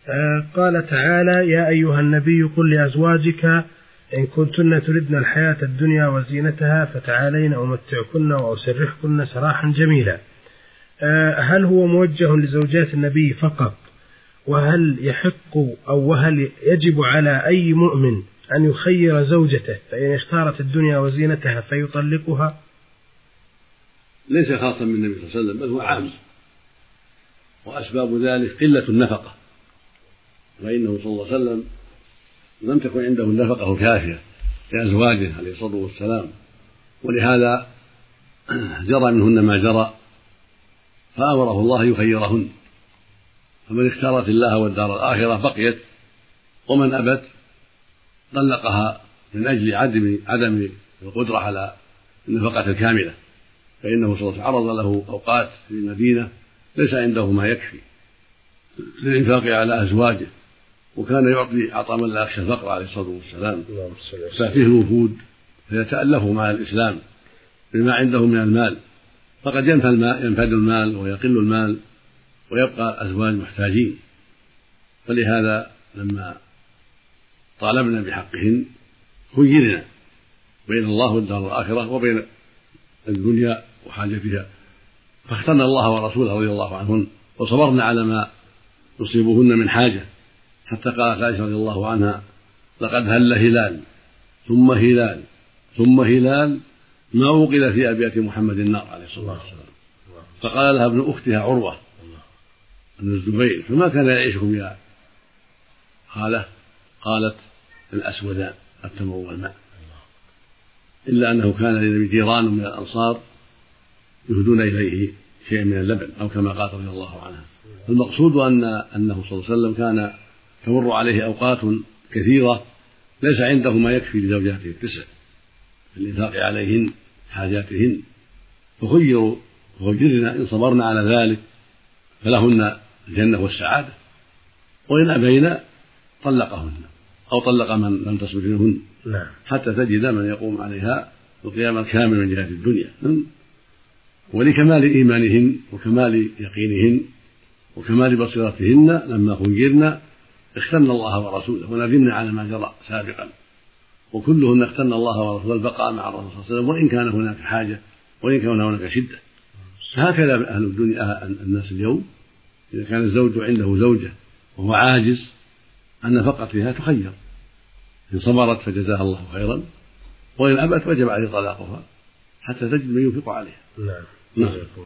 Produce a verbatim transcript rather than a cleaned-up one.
آه قال تعالى: يا أيها النبي قل لأزواجك إن كنتن تردن الحياة الدنيا وزينتها فتعالين أمتعكن وأسرحكن سراحا جميلا. آه هل هو موجه لزوجات النبي فقط؟ وهل يحق أو وهل يجب على أي مؤمن أن يخير زوجته فإن اختارت الدنيا وزينتها فيطلقها؟ ليس خاصا بالنبي صلى الله عليه وسلم بل هو عام، وأسباب ذلك قلة النفقة، فإنه صلى الله عليه وسلم لم تكن عنده النفقة الكافية لأزواجه عليه الصلاة والسلام، ولهذا جرى منهن ما جرى، فأمره الله يخيرهن، فمن اختارت الله والدار الآخرة بقيت، ومن أبت طلقها من أجل عدم عدم القدرة على النفقة الكاملة، فإنه صلى الله عليه وسلم عرض له أوقات في المدينة ليس عنده ما يكفي للإنفاق على أزواجه، وكان يعطي عطاء من لا يخشى الفقر عليه الصلاة والسلام، ففيه الوفود فيتألفوا مع الإسلام بما عنده من المال، فقد ينفد المال ويقل المال ويبقى الأزواج محتاجين، فلهذا لما طالبنا بحقهن خيرنا بين الله والدار الآخرة وبين الدنيا وحاجتها، فاخترنا الله ورسوله رضي الله عنهن وصبرنا على ما يصيبهن من حاجة، حتى قالت عائشة رضي الله عنها: لقد هل هلال ثم هلال ثم هلال ما وقل في أبيات محمد النار عليه الصلاة والسلام. فقال لها ابن أختها عروة بن الزبير: فما كان يعيشكم يا خالة؟ قالت: الأسودان التمر والماء، إلا أنه كان للنبي جيران من الأنصار يهدون إليه شيء من اللبن، أو كما قال رضي الله عنها. المقصود أن أنه صلى الله عليه وسلم كان تمر عليه أوقات كثيرة ليس عنده ما يكفي لزوجاته التسع في الإنفاق عليهن حاجاتهن، فخيروا وخيرنا إن صبرنا على ذلك فلهن الجنة والسعادة، وإن أبينا طلقهن أو طلق من لم تصبر منهن حتى تجد من يقوم عليها القيام الكامل من جهة الدنيا. ولكمال إيمانهن وكمال يقينهن وكمال بصيرتهن لما خيرنا اخترنا الله ورسوله وندمنا على ما جرى سابقا، وكلهن اخترنا الله ورسوله البقاء مع الرسول صلى الله عليه وسلم وإن كان هناك حاجة وإن كان هناك شدة. هكذا أهل الدنيا الناس اليوم، إذا كان الزوج عنده زوجة وهو عاجز عن نفقتها تخير، إن صبرت فجزاها الله خيرا، وإن أبت وجب عليه طلاقها حتى تجد من ينفق عليها. نعم. نعم.